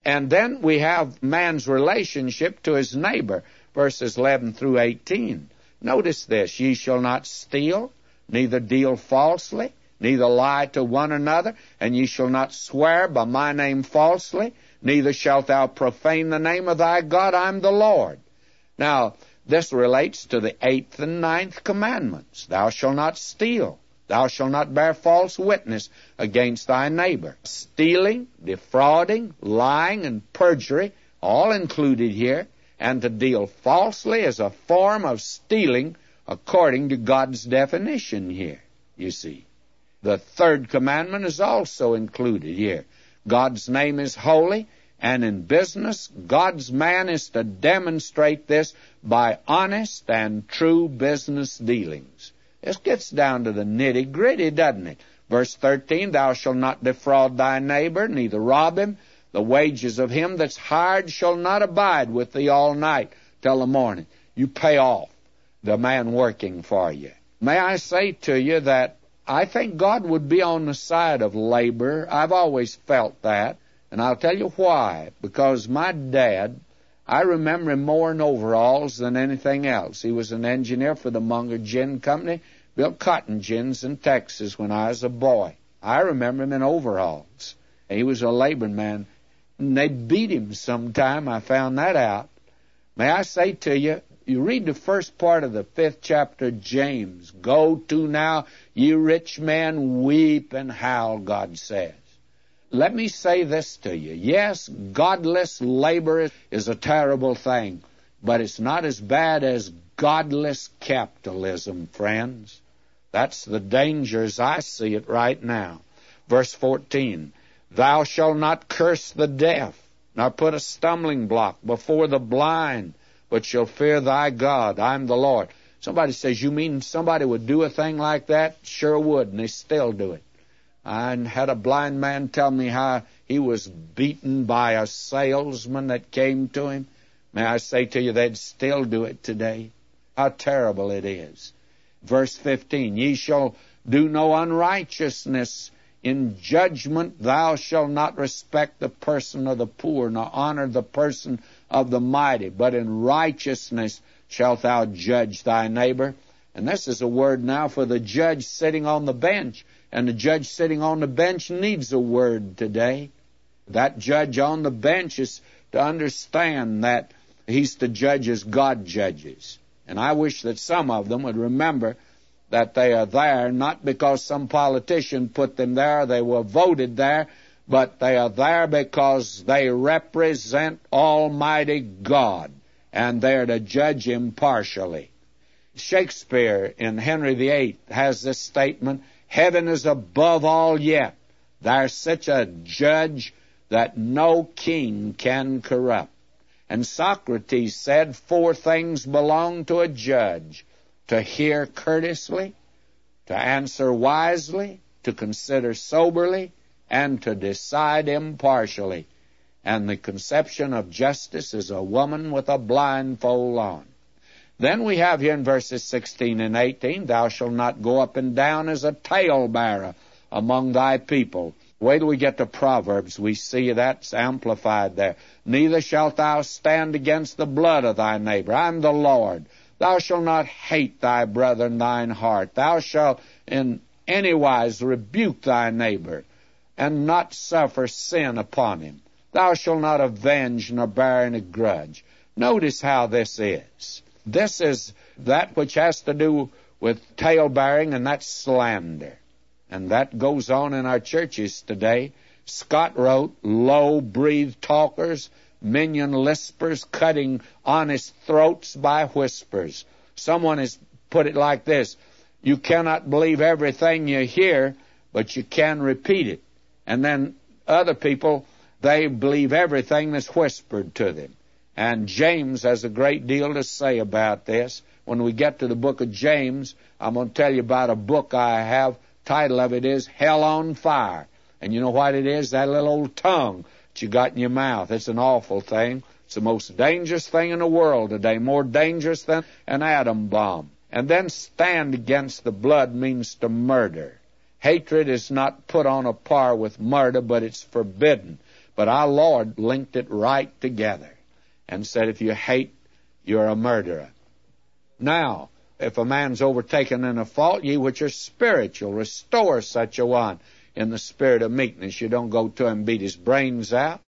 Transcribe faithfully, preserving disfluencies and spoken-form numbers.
And then we have man's relationship to his neighbor, verses eleven through eighteen. Notice this, ye shall not steal, neither deal falsely, neither lie to one another, and ye shall not swear by my name falsely, neither shalt thou profane the name of thy God, I am the Lord. Now, this relates to the eighth and ninth commandments. Thou shalt not steal. Thou shalt not bear false witness against thy neighbor. Stealing, defrauding, lying, and perjury, all included here. And to deal falsely is a form of stealing according to God's definition here, you see. The third commandment is also included here. God's name is holy, and in business, God's man is to demonstrate this by honest and true business dealings. This gets down to the nitty-gritty, doesn't it? Verse thirteen, thou shalt not defraud thy neighbor, neither rob him. The wages of him that's hired shall not abide with thee all night till the morning. You pay off the man working for you. May I say to you that I think God would be on the side of labor. I've always felt that, and I'll tell you why. Because my dad, I remember him more in overalls than anything else. He was an engineer for the Munger Gin Company, built cotton gins in Texas when I was a boy. I remember him in overalls. He was a labor man. And they'd beat him sometime. I found that out. May I say to you, you read the first part of the fifth chapter of James. Go to now, ye rich men, weep and howl, God says. Let me say this to you. Yes, godless labor is a terrible thing, but it's not as bad as godless capitalism, friends. That's the danger as I see it right now. Verse fourteen. Thou shalt not curse the deaf, nor put a stumbling block before the blind, but shall fear thy God. I'm the Lord. Somebody says, you mean somebody would do a thing like that? Sure would, and they still do it. I had a blind man tell me how he was beaten by a salesman that came to him. May I say to you, they'd still do it today. How terrible it is. Verse fifteen, ye shall do no unrighteousness. In judgment thou shalt not respect the person of the poor, nor honor the person of the mighty, but in righteousness shalt thou judge thy neighbor. And this is a word now for the judge sitting on the bench. And the judge sitting on the bench needs a word today. That judge on the bench is to understand that he's to judge as God judges. And I wish that some of them would remember that they are there not because some politician put them there, they were voted there, but they are there because they represent Almighty God, and they're to judge impartially. Shakespeare in Henry the Eighth has this statement, heaven is above all yet. There's such a judge that no king can corrupt. And Socrates said four things belong to a judge: to hear courteously, to answer wisely, to consider soberly, and to decide impartially. And the conception of justice is a woman with a blindfold on. Then we have here in verses sixteen and eighteen, thou shalt not go up and down as a talebearer among thy people. Wait till we get to Proverbs, we see that's amplified there. Neither shalt thou stand against the blood of thy neighbor. I'm the Lord. Thou shalt not hate thy brother in thine heart. Thou shalt in any wise rebuke thy neighbor, and not suffer sin upon him. Thou shalt not avenge nor bear any grudge. Notice how this is. This is that which has to do with tale-bearing, and that's slander. And that goes on in our churches today. Scott wrote, low-breathed talkers, minion lispers, cutting honest throats by whispers. Someone has put it like this, you cannot believe everything you hear, but you can repeat it. And then other people, they believe everything that's whispered to them. And James has a great deal to say about this. When we get to the book of James, I'm going to tell you about a book I have. Title of it is Hell on Fire. And you know what it is? That little old tongue that you got in your mouth. It's an awful thing. It's the most dangerous thing in the world today, more dangerous than an atom bomb. And then stand against the blood means to murder. Hatred is not put on a par with murder, but it's forbidden. But our Lord linked it right together and said, if you hate, you're a murderer. Now, if a man's overtaken in a fault, ye which are spiritual, restore such a one in the spirit of meekness. You don't go to him and beat his brains out.